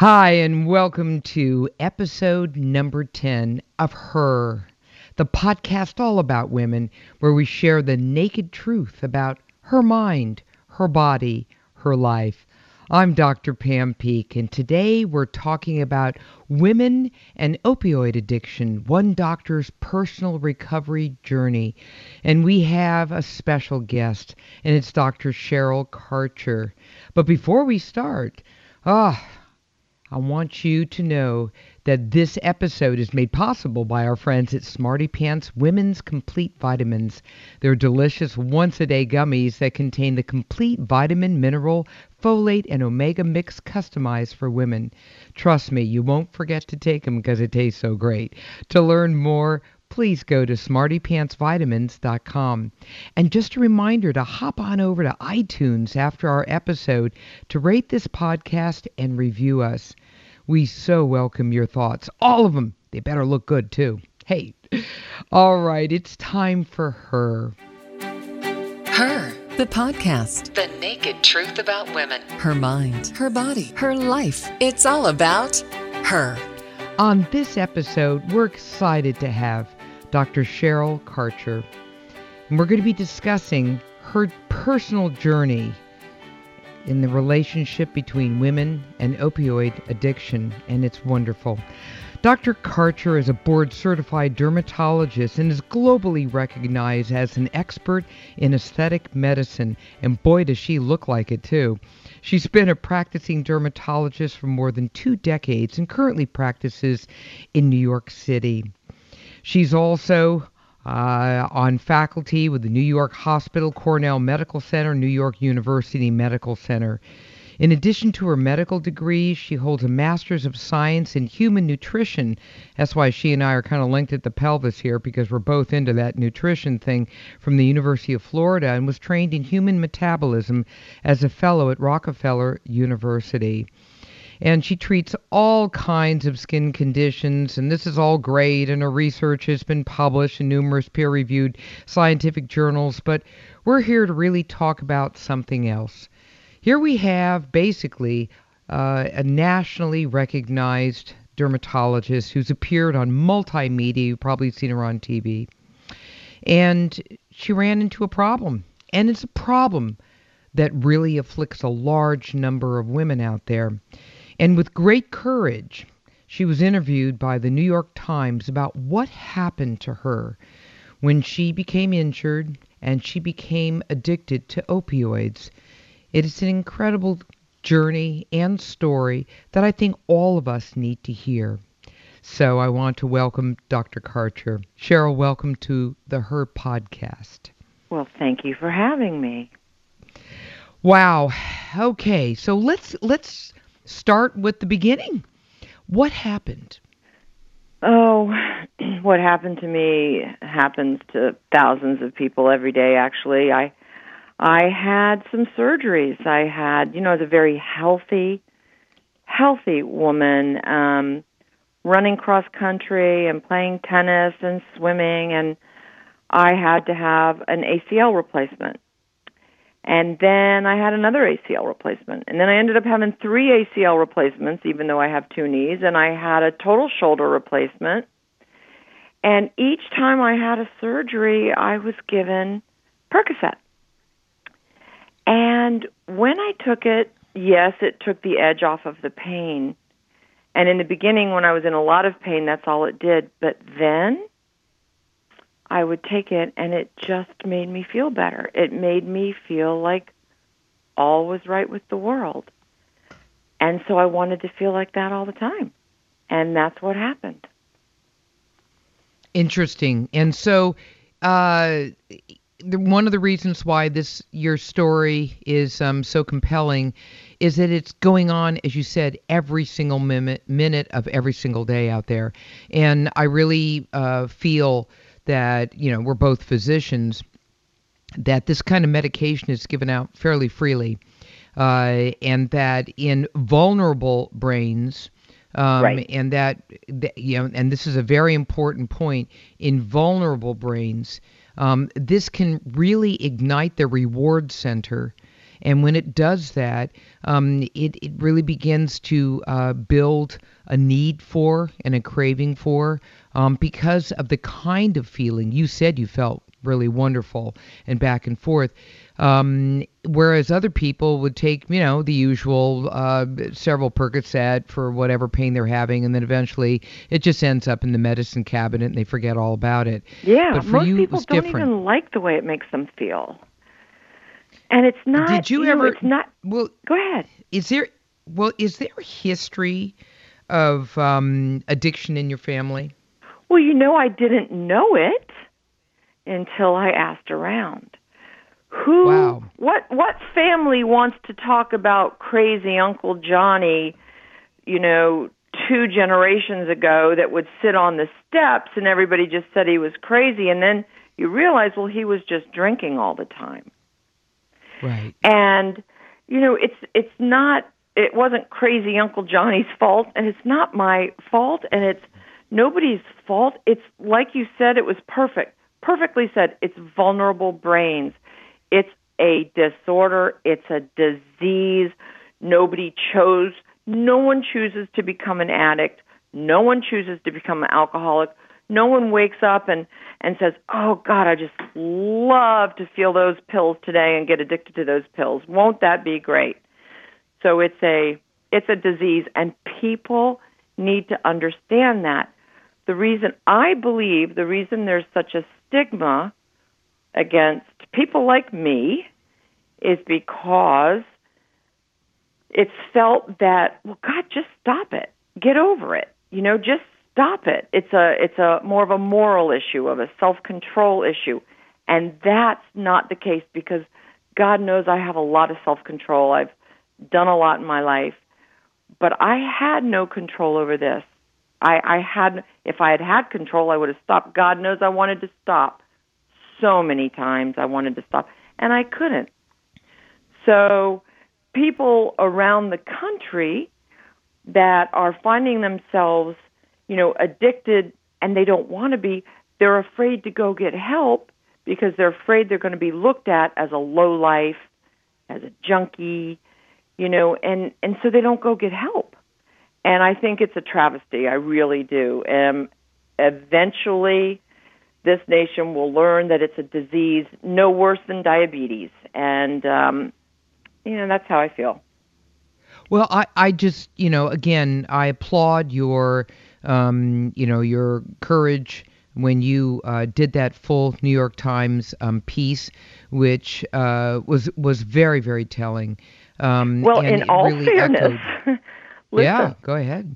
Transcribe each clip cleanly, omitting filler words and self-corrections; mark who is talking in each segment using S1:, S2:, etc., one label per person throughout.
S1: Hi, and welcome to episode number 10 of Her, the podcast all about women, where we share the naked truth about her mind, her body, her life. I'm Dr. Pam Peak, and today we're talking about women and opioid addiction, one doctor's personal recovery journey. And we have a special guest, and it's Dr. Cheryl Karcher. But before we start, I want you to know that this episode is made possible by our friends at Smarty Pants Women's Complete Vitamins. They're delicious once-a-day gummies that contain the complete vitamin, mineral, folate, and omega mix customized for women. Trust me, you won't forget to take them because it tastes so great. To learn more, please go to smartypantsvitamins.com. And just a reminder to hop on over to iTunes after our episode to rate this podcast and review us. We so welcome your thoughts. All of them. They better look good, too. Hey, all right, it's time for Her.
S2: Her, the podcast. The naked truth about women. Her mind, her body, her life. It's all about her.
S1: On this episode, we're excited to have Dr. Cheryl Karcher. And we're going to be discussing her personal journey in the relationship between women and opioid addiction, and it's wonderful. Dr. Karcher is a board-certified dermatologist and is globally recognized as an expert in aesthetic medicine, and boy, does she look like it, too. She's been a practicing dermatologist for more than 2 decades and currently practices in New York City. She's also on faculty with the New York Hospital, Cornell Medical Center, New York University Medical Center. In addition to her medical degree, she holds a Master's of Science in Human Nutrition. That's why she and I are kind of linked at the pelvis here, because we're both into that nutrition thing, from the University of Florida, and was trained in human metabolism as a fellow at Rockefeller University. And she treats all kinds of skin conditions, and this is all great, and her research has been published in numerous peer-reviewed scientific journals, but we're here to really talk about something else. Here we have basically a nationally recognized dermatologist who's appeared on multimedia. You've probably seen her on TV. And she ran into a problem, and it's a problem that really afflicts a large number of women out there. And with great courage, she was interviewed by the New York Times about what happened to her when she became injured and she became addicted to opioids. It is an incredible journey and story that I think all of us need to hear. So I want to welcome Dr. Karcher. Cheryl, welcome to the Her podcast.
S3: Well, thank you for having me.
S1: Wow. Okay, so let's start with the beginning. What happened?
S3: Oh, what happened to me happens to thousands of people every day, actually. I had some surgeries. I had, as a very healthy woman, running cross country and playing tennis and swimming, and I had to have an ACL replacement. And then I had another ACL replacement. And then I ended up having 3 ACL replacements, even though I have 2 knees. And I had a total shoulder replacement. And each time I had a surgery, I was given Percocet. And when I took it, yes, it took the edge off of the pain. And in the beginning, when I was in a lot of pain, that's all it did. But then I would take it, and it just made me feel better. It made me feel like all was right with the world. And so I wanted to feel like that all the time. And that's what happened.
S1: Interesting. And so one of the reasons why your story is so compelling is that it's going on, as you said, every single minute of every single day out there. And I really feel that, we're both physicians, that this kind of medication is given out fairly freely, and that in vulnerable brains,
S3: right.
S1: and that, and this is a very important point, in vulnerable brains, this can really ignite the reward center And when it does that, it really begins to build a need for and a craving for, because of the kind of feeling you said you felt really wonderful and back and forth. Whereas other people would take, the usual several Percocet for whatever pain they're having, and then eventually it just ends up in the medicine cabinet and they forget all about it.
S3: Yeah,
S1: but for
S3: most
S1: you,
S3: people
S1: it was
S3: don't
S1: different.
S3: even like the way it makes them feel. And it's not.
S1: Did you ever?
S3: It's not.
S1: Well,
S3: go ahead.
S1: Is there a history of addiction in your family?
S3: Well, I didn't know it until I asked around.
S1: Wow.
S3: What family wants to talk about crazy Uncle Johnny, 2 generations ago, that would sit on the steps and everybody just said he was crazy, and then you realize, well, he was just drinking all the time.
S1: Right.
S3: And it wasn't crazy Uncle Johnny's fault, and it's not my fault, and it's nobody's fault. It's like you said, it was perfectly said. It's vulnerable brains. It's a disorder. It's a disease. No one chooses to become an addict. No one chooses to become an alcoholic. No one wakes up and says, oh, God, I just love to feel those pills today and get addicted to those pills. Won't that be great? So it's a disease, and people need to understand that. The reason there's such a stigma against people like me is because it's felt that, well, God, just stop it. Get over it. Just stop it. It's a more of a moral issue, of a self-control issue. And that's not the case, because God knows I have a lot of self-control. I've done a lot in my life, but I had no control over this. If I had control, I would have stopped. God knows I wanted to stop. So many times I wanted to stop, and I couldn't. So people around the country that are finding themselves, addicted, and they don't want to be, they're afraid to go get help because they're afraid they're going to be looked at as a lowlife, as a junkie, and so they don't go get help. And I think it's a travesty. I really do. Eventually, this nation will learn that it's a disease no worse than diabetes. And, that's how I feel.
S1: Well, I just, again, I applaud your, your courage when you did that full New York Times piece, which was very, very telling.
S3: Well, in all
S1: really
S3: fairness, listen,
S1: yeah, go ahead.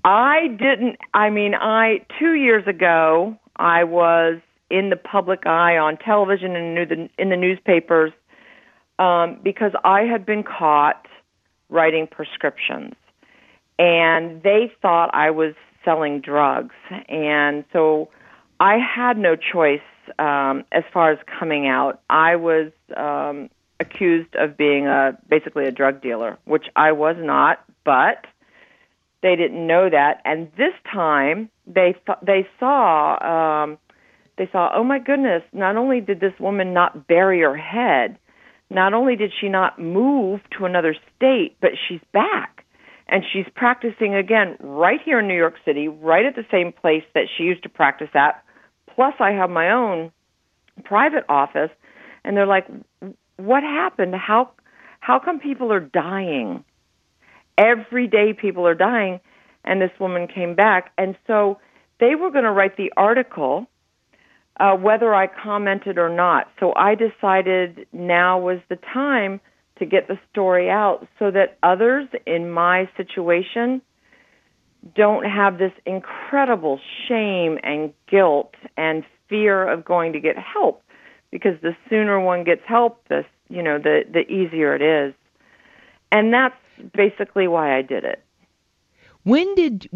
S3: 2 years ago, I was in the public eye on television and in the newspapers because I had been caught writing prescriptions, and they thought I was selling drugs, and so I had no choice as far as coming out. I was accused of being basically a drug dealer, which I was not, but they didn't know that. And this time they saw, oh my goodness, not only did this woman not bury her head, not only did she not move to another state, but she's back. And she's practicing again right here in New York City, right at the same place that she used to practice at. Plus, I have my own private office. And they're like, what happened? How come people are dying? Every day people are dying, and this woman came back. And so they were going to write the article whether I commented or not. So I decided now was the time to get the story out so that others in my situation don't have this incredible shame and guilt and fear of going to get help. Because the sooner one gets help, the easier it is. And that's basically why I did it.
S1: When did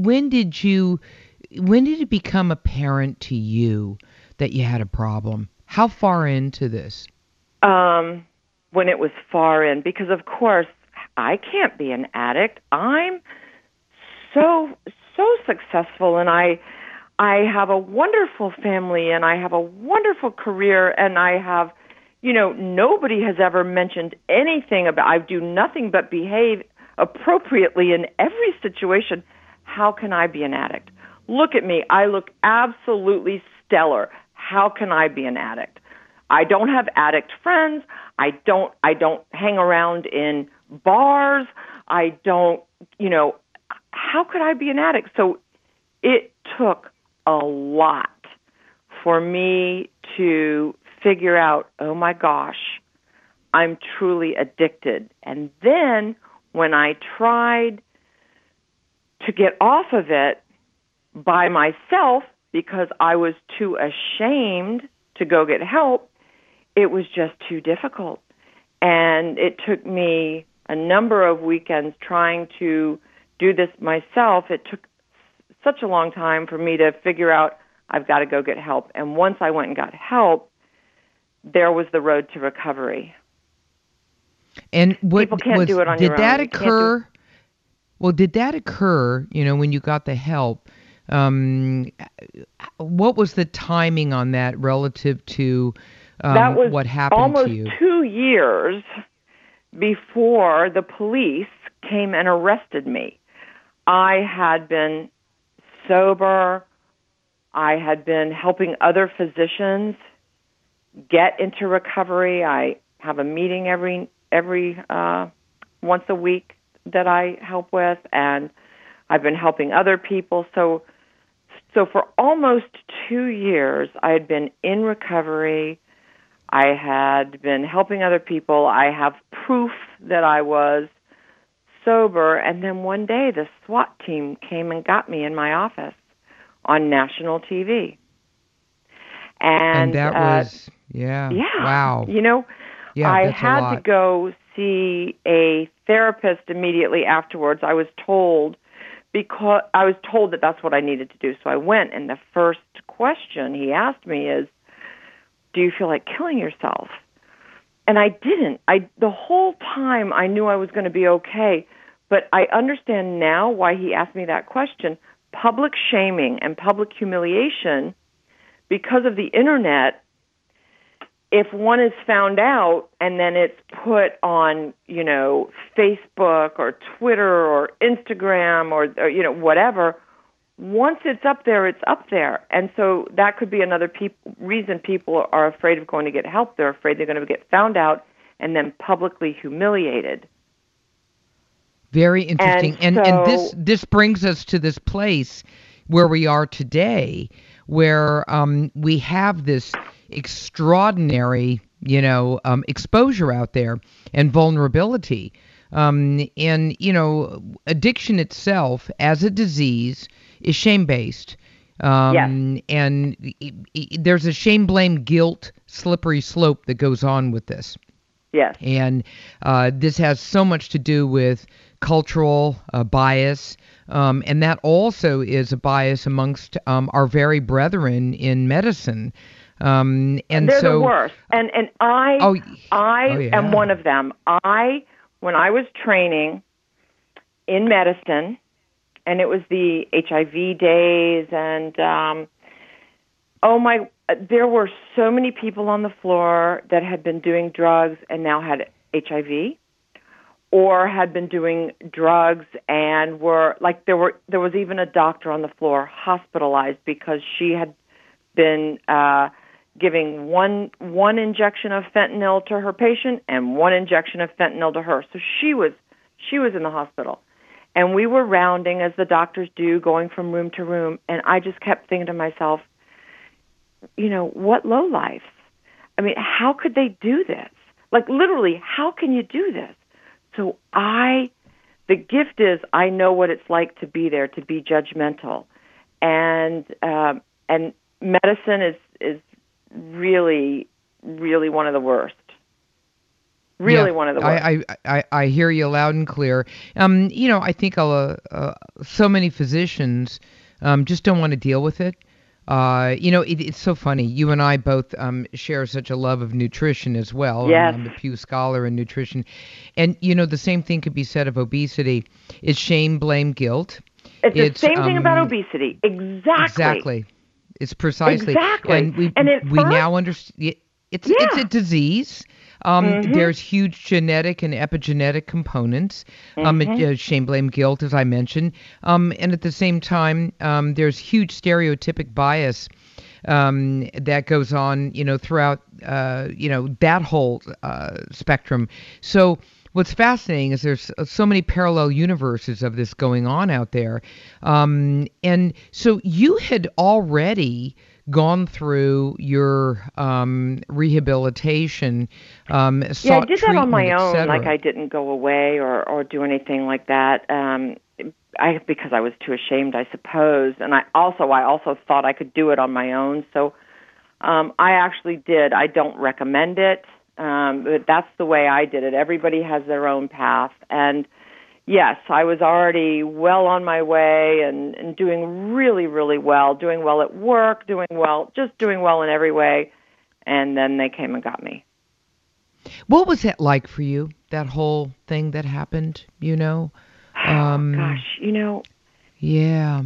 S1: it become apparent to you that you had a problem? How far into this?
S3: When it was far in, because of course I can't be an addict. I'm so successful, and I have a wonderful family, and I have a wonderful career, and I have, nobody has ever mentioned anything about, I do nothing but behave appropriately in every situation. How can I be an addict? Look at me. I look absolutely stellar. How can I be an addict? I don't have addict friends. I don't hang around in bars. I don't, how could I be an addict? So it took a lot for me to figure out, oh my gosh, I'm truly addicted. And then when I tried to get off of it by myself because I was too ashamed to go get help, it was just too difficult. And it took me a number of weekends trying to do this myself. It took such a long time for me to figure out I've got to go get help. And once I went and got help, there was the road to recovery.
S1: And what
S3: people can't do it on your own.
S1: Did that occur? Well, did that occur? When you got the help, what was the timing on that relative to
S3: that was
S1: what happened
S3: almost
S1: to you?
S3: 2 years before the police came and arrested me. I had been sober. I had been helping other physicians get into recovery. I have a meeting every once a week that I help with, and I've been helping other people. So for almost 2 years, I had been in recovery. I had been helping other people. I have proof that I was sober. And then one day, the SWAT team came and got me in my office on national TV. And
S1: that was, yeah, wow.
S3: I had to go see a therapist immediately afterwards. I was told that that's what I needed to do. So I went, and the first question he asked me is, do you feel like killing yourself? And I didn't. The whole time I knew I was going to be okay, but I understand now why he asked me that question. Public shaming and public humiliation, because of the internet, if one is found out and then it's put on, Facebook or Twitter or Instagram or whatever, once it's up there, it's up there. And so that could be another reason people are afraid of going to get help. They're afraid they're going to get found out and then publicly humiliated.
S1: Very interesting. And this brings us to this place where we are today, where we have this extraordinary, exposure out there and vulnerability. Addiction itself as a disease is shame-based.
S3: Yes.
S1: And there's a shame, blame, guilt, slippery slope that goes on with this.
S3: Yes.
S1: And this has so much to do with cultural bias, and that also is a bias amongst our very brethren in medicine. And
S3: they're the worst. And I am one of them. When I was training in medicine, and it was the HIV days, and there were so many people on the floor that had been doing drugs and now had HIV, or had been doing drugs and were like, there was even a doctor on the floor hospitalized because she had been giving one injection of fentanyl to her patient and one injection of fentanyl to her. So she was in the hospital. And we were rounding, as the doctors do, going from room to room, and I just kept thinking to myself, what lowlifes? I mean, how could they do this? Like, literally, how can you do this? So the gift is I know what it's like to be there, to be judgmental. And medicine is really, really one of the worst. Really one of the worst.
S1: I hear you loud and clear. I think so many physicians just don't want to deal with it. It's so funny. You and I both share such a love of nutrition as well.
S3: Yes.
S1: I'm the Pew Scholar in nutrition. And, the same thing could be said of obesity. It's shame, blame, guilt.
S3: It's the same thing about obesity. Exactly.
S1: It's precisely.
S3: Exactly.
S1: And we now understand. It's a disease. There's huge genetic and epigenetic components. Shame, blame, guilt, as I mentioned. And at the same time, there's huge stereotypic bias that goes on, throughout, that whole spectrum. So what's fascinating is there's so many parallel universes of this going on out there. And so you had already gone through your rehabilitation,
S3: I did that on my own. Like, I didn't go away or do anything like that. Because I was too ashamed, I suppose, and I also thought I could do it on my own. So I actually did. I don't recommend it, but that's the way I did it. Everybody has their own path, and yes, I was already well on my way and doing really, really well, doing well at work, doing well in every way, and then they came and got me.
S1: What was that like for you, that whole thing that happened,
S3: Gosh,
S1: Yeah.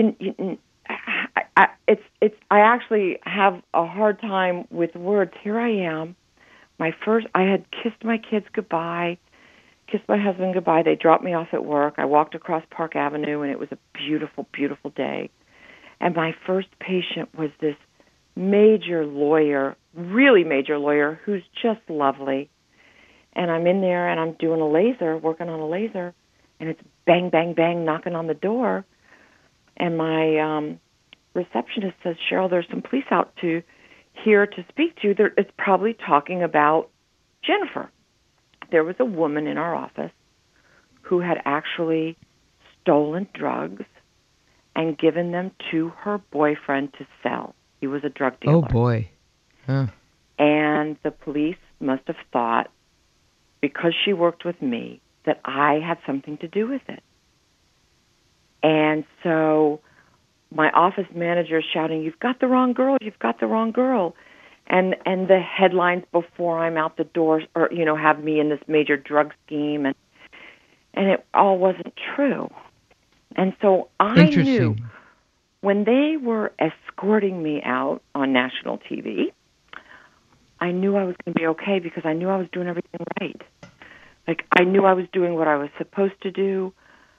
S3: I actually have a hard time with words. Here I am. I had kissed my kids goodbye, kissed my husband goodbye. They dropped me off at work. I walked across Park Avenue, and it was a beautiful, beautiful day. And my first patient was this major lawyer, really major lawyer, who's just lovely. And I'm in there, and I'm doing working on a laser, and it's bang, bang, bang, knocking on the door. And my receptionist says, Cheryl, there's some police out here to speak to you. It's probably talking about Jennifer. There was a woman in our office who had actually stolen drugs and given them to her boyfriend to sell. He was a drug dealer.
S1: Oh, boy. Huh.
S3: And the police must have thought, because she worked with me, that I had something to do with it. And so my office manager is shouting, "You've got the wrong girl, you've got the wrong girl." And the headlines before I'm out the door are, have me in this major drug scheme, and it all wasn't true. And so I knew when they were escorting me out on national TV, I knew I was going to be okay because I knew I was doing everything right. Like, I knew I was doing what I was supposed to do.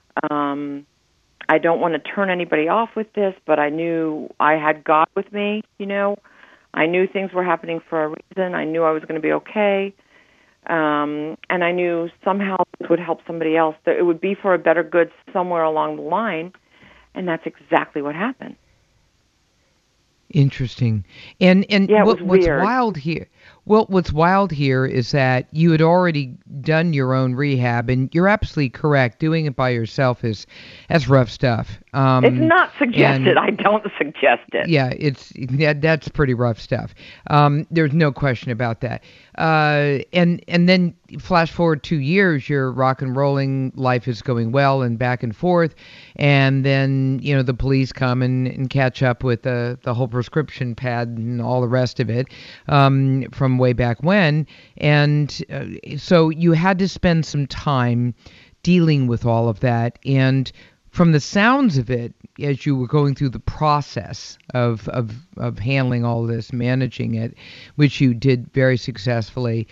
S3: I don't want to turn anybody off with this, but I knew I had God with me, I knew things were happening for a reason. I knew I was going to be okay. And I knew somehow this would help somebody else, that it would be for a better good somewhere along the line. And that's exactly what happened.
S1: Interesting. And what's wild here? Well, what's wild here is that you had already done your own rehab, and you're absolutely correct. Doing it by yourself that's rough stuff.
S3: It's not suggested. I don't suggest it.
S1: Yeah, that's pretty rough stuff. There's no question about that. And then flash forward 2 years, your rock and rolling life is going well and back and forth, and then the police come and catch up with the whole prescription pad and all the rest of it from way back when, and so you had to spend some time dealing with all of that. And from the sounds of it, as you were going through the process of handling all this, managing it, which you did very successfly,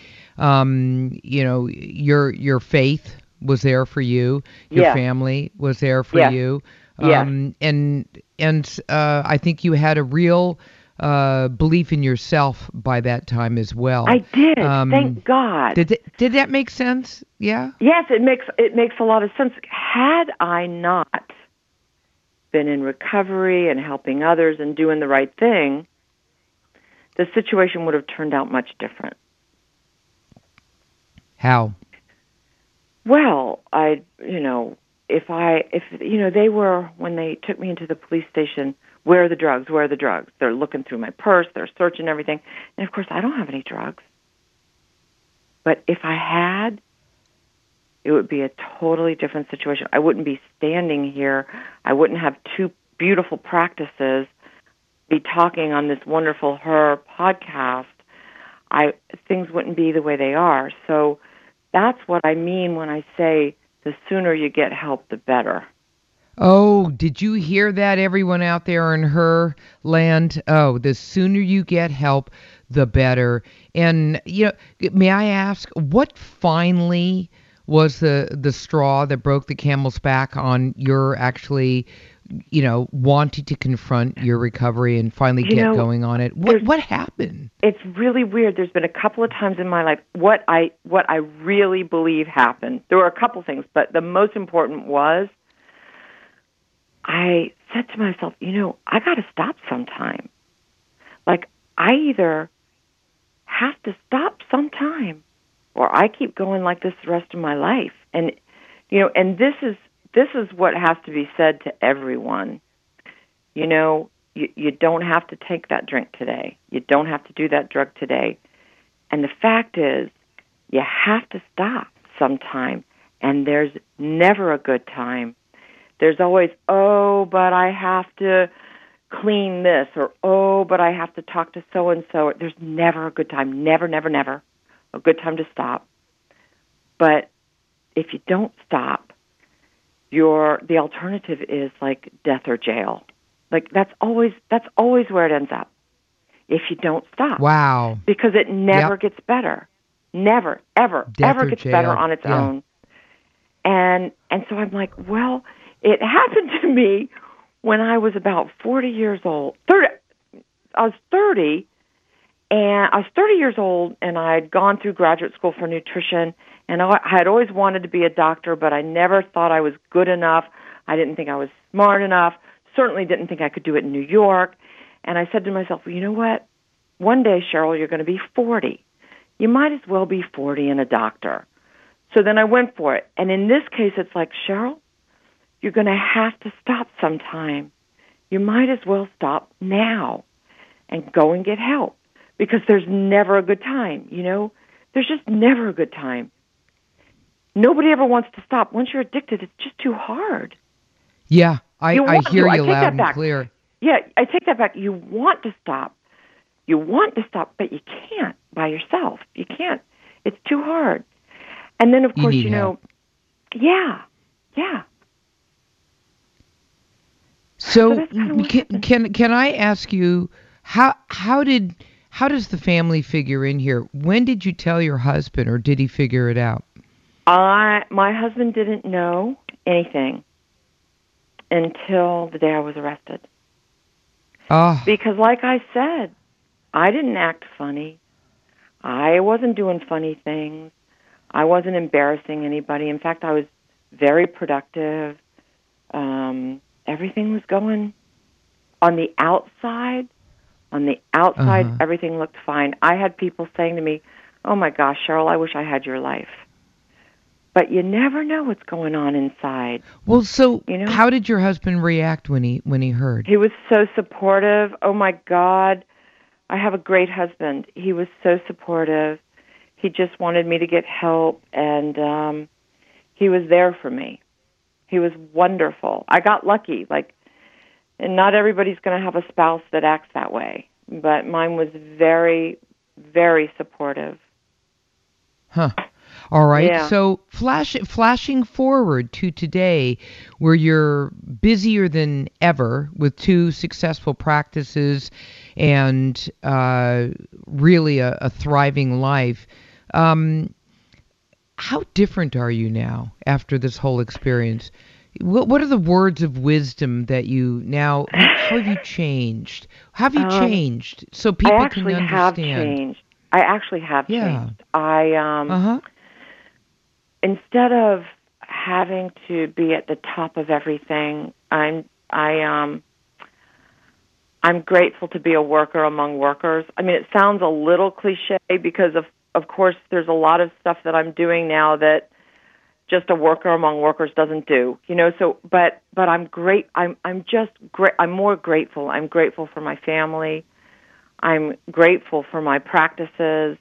S1: your faith was there for you, your family was there for you, and I think you had a real belief in yourself by that time as well.
S3: I did. Thank God.
S1: Did that make sense? Yeah.
S3: Yes, it makes a lot of sense. Had I not been in recovery and helping others and doing the right thing, the situation would have turned out much different.
S1: How?
S3: Well, they were, when they took me into the police station, where are the drugs? Where are the drugs? They're looking through my purse. They're searching everything. And, of course, I don't have any drugs. But if I had, it would be a totally different situation. I wouldn't be standing here. I wouldn't have two beautiful practices, be talking on this wonderful Her podcast. Things wouldn't be the way they are. So that's what I mean when I say the sooner you get help, the better.
S1: Oh, did you hear that, everyone out there in Her land? Oh, the sooner you get help, the better. And may I ask, what finally was the straw that broke the camel's back on your actually, wanting to confront your recovery and finally get going on it? What happened?
S3: It's really weird. There's been a couple of times in my life what I really believe happened. There were a couple things, but the most important was I said to myself, I got to stop sometime. Like, I either have to stop sometime or I keep going like this the rest of my life. And, and this is what has to be said to everyone. You don't have to take that drink today. You don't have to do that drug today. And the fact is, you have to stop sometime, and there's never a good time. There's always, but I have to clean this, or, but I have to talk to so-and-so. There's never a good time. Never, never, never a good time to stop. But if you don't stop, the alternative is like death or jail. Like that's always where it ends up. If you don't stop.
S1: Wow.
S3: Because it never gets better. Never, ever, ever gets better on its own. And so I'm like, well, it happened to me when I was about 40 years old. I was 30, and I was 30 years old, and I had gone through graduate school for nutrition, and I had always wanted to be a doctor, but I never thought I was good enough. I didn't think I was smart enough. Certainly didn't think I could do it in New York. And I said to myself, well, you know what? One day, Cheryl, you're going to be 40. You might as well be 40 and a doctor. So then I went for it. And in this case, it's like, Cheryl, you're going to have to stop sometime. You might as well stop now and go and get help, because there's never a good time, There's just never a good time. Nobody ever wants to stop. Once you're addicted, it's just too hard.
S1: Yeah, I hear you loud and clear.
S3: Yeah, I take that back. You want to stop. You want to stop, but you can't by yourself. You can't. It's too hard. And then, of course,
S1: help.
S3: Yeah.
S1: So can I ask you, how does the family figure in here? When did you tell your husband, or did he figure it out?
S3: My husband didn't know anything until the day I was arrested.
S1: Oh.
S3: Because like I said, I didn't act funny. I wasn't doing funny things. I wasn't embarrassing anybody. In fact, I was very productive. Everything was going on the outside. Everything looked fine. I had people saying to me, oh my gosh, Cheryl, I wish I had your life. But you never know what's going on inside.
S1: Well, so how did your husband react when he heard?
S3: He was so supportive. Oh my God, I have a great husband. He was so supportive. He just wanted me to get help, and he was there for me. He was wonderful. I got lucky. And not everybody's going to have a spouse that acts that way, but mine was very, very supportive.
S1: Huh. All right.
S3: Yeah.
S1: So flashing forward to today, where you're busier than ever with 2 successful practices and really a thriving life. How different are you now after this whole experience? What are the words of wisdom that you now? How have you changed? How have you changed so people can understand?
S3: I actually have changed. Instead of having to be at the top of everything, I'm grateful to be a worker among workers. I mean, it sounds a little cliche because of course there's a lot of stuff that I'm doing now that just a worker among workers doesn't do. So but I'm great. I'm just great. I'm more grateful. I'm grateful for my family. I'm grateful for my practices.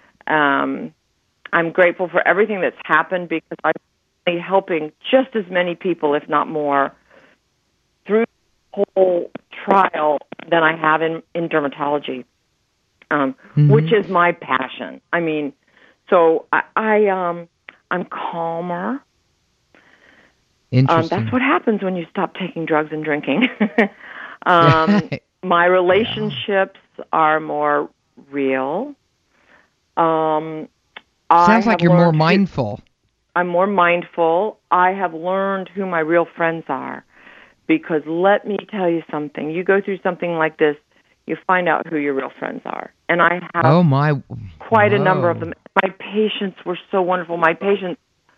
S3: I'm grateful for everything that's happened, because I'm really helping just as many people, if not more, through the whole trial than I have in dermatology, which is my passion. I mean, so I'm calmer.
S1: Interesting.
S3: That's what happens when you stop taking drugs and drinking. My relationships are more real.
S1: Sounds like you're more mindful.
S3: I'm more mindful. I have learned who my real friends are, because let me tell you something. You go through something like this, you find out who your real friends are. And I have quite a number of them. My patients were so wonderful. My patients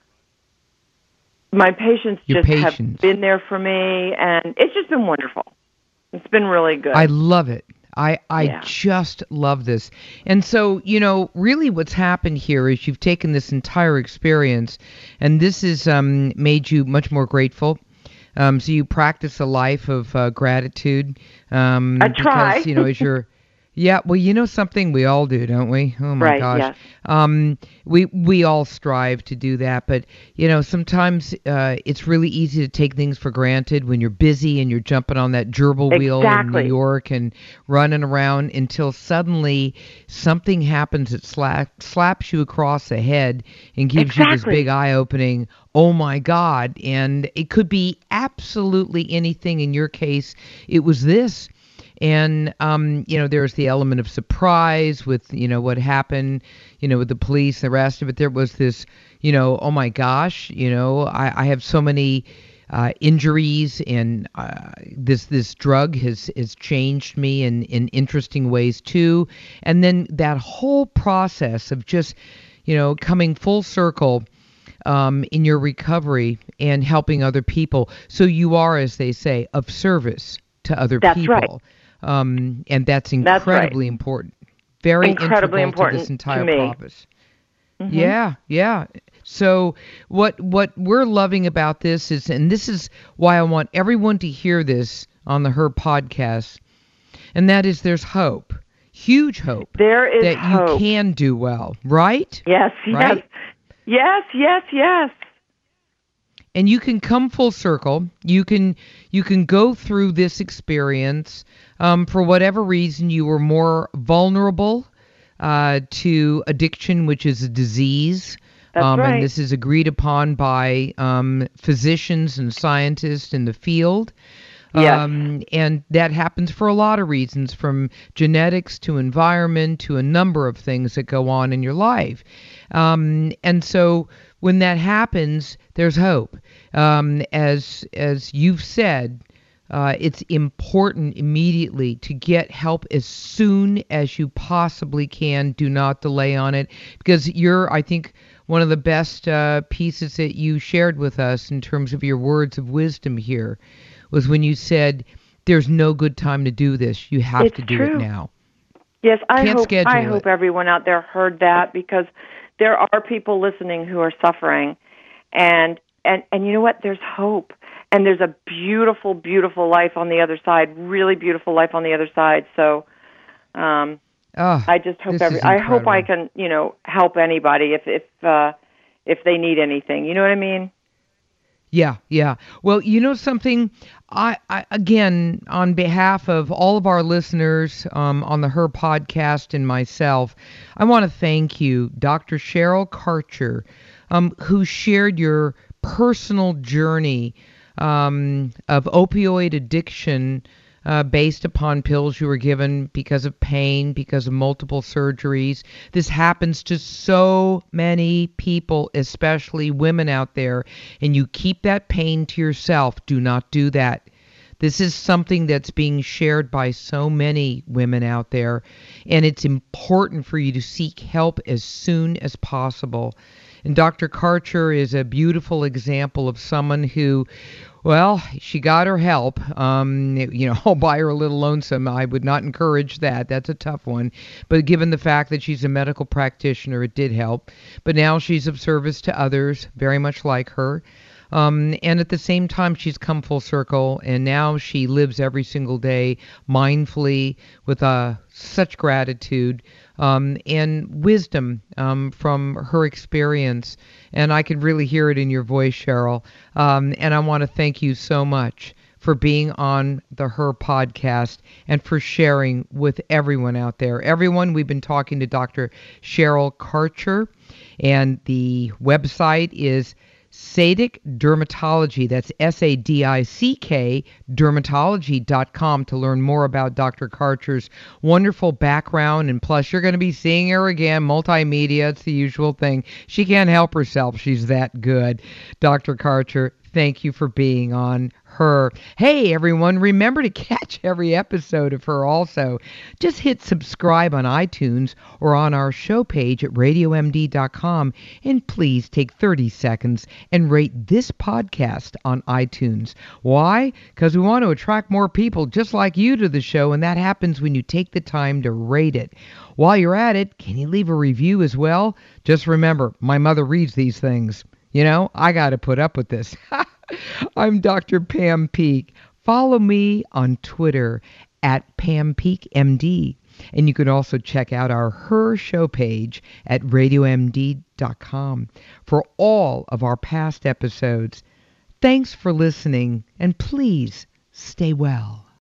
S3: have been there for me, and it's just been wonderful. It's been really good.
S1: I love it. I just love this. And so, really what's happened here is you've taken this entire experience, and this has made you much more grateful. So you practice a life of gratitude.
S3: I try.
S1: Because, as you're... Yeah, well, something we all do, don't we? Oh my gosh.
S3: Yes.
S1: We all strive to do that, but sometimes it's really easy to take things for granted when you're busy and you're jumping on that gerbil wheel in New York and running around until suddenly something happens that slaps you across the head and gives you this big eye-opening, oh my God, and it could be absolutely anything. In your case, it was this. And, there's the element of surprise with, what happened, with the police, the rest of it. There was this, oh my gosh, I have so many injuries, and this drug has changed me in interesting ways too. And then that whole process of just, coming full circle in your recovery and helping other people. So you are, as they say, of service to other people.
S3: That's right.
S1: And that's incredibly important. Very
S3: incredibly important
S1: to this entire
S3: to me.
S1: process. Mm-hmm. Yeah. So what we're loving about this is, and this is why I want everyone to hear this on the Her podcast, and that is there's hope. Huge hope.
S3: There is
S1: that
S3: hope.
S1: You can do well, right?
S3: Yes,
S1: right?
S3: Yes.
S1: And you can come full circle. You can go through this experience. For whatever reason, you were more vulnerable to addiction, which is a disease.
S3: That's right.
S1: And this is agreed upon by physicians and scientists in the field.
S3: Yes.
S1: And that happens for a lot of reasons, from genetics to environment to a number of things that go on in your life. And so when that happens, there's hope. As you've said, it's important immediately to get help as soon as you possibly can. Do not delay on it, because I think, one of the best pieces that you shared with us in terms of your words of wisdom here was when you said, there's no good time to do this. You have to do it now.
S3: Yes, I hope everyone out there heard that, because there are people listening who are suffering, and you know what? There's hope, and there's a beautiful, beautiful life on the other side. Really beautiful life on the other side. So, I just hope I hope I can, help anybody if they need anything. You know what I mean?
S1: Yeah. Well, something, I again, on behalf of all of our listeners on the Her podcast and myself, I want to thank you, Dr. Cheryl Karcher, who shared your personal journey of opioid addiction based upon pills you were given because of pain, because of multiple surgeries. This happens to so many people, especially women out there, and you keep that pain to yourself. Do not do that. This is something that's being shared by so many women out there, and it's important for you to seek help as soon as possible. And Dr. Karcher is a beautiful example of someone who, well, she got her help, all by her little lonesome. I would not encourage that. That's a tough one. But given the fact that she's a medical practitioner, it did help. But now she's of service to others, very much like her. And at the same time, she's come full circle, and now she lives every single day mindfully with such gratitude and wisdom from her experience. And I can really hear it in your voice, Cheryl. And I want to thank you so much for being on the Her podcast and for sharing with everyone out there. Everyone, we've been talking to Dr. Cheryl Karcher, and the website is Sadick Dermatology, that's SADICK, dermatology.com, to learn more about Dr. Karcher's wonderful background. And plus, you're going to be seeing her again, multimedia. It's the usual thing. She can't help herself. She's that good. Dr. Karcher, thank you for being on Her. Hey, everyone, remember to catch every episode of Her also. Just hit subscribe on iTunes or on our show page at radiomd.com, and please take 30 seconds and rate this podcast on iTunes. Why? Because we want to attract more people just like you to the show, and that happens when you take the time to rate it. While you're at it, can you leave a review as well? Just remember, my mother reads these things. You know, I got to put up with this. I'm Dr. Pam Peeke. Follow me on Twitter at PamPeakeMD. And you can also check out our Her show page at radiomd.com for all of our past episodes. Thanks for listening, and please stay well.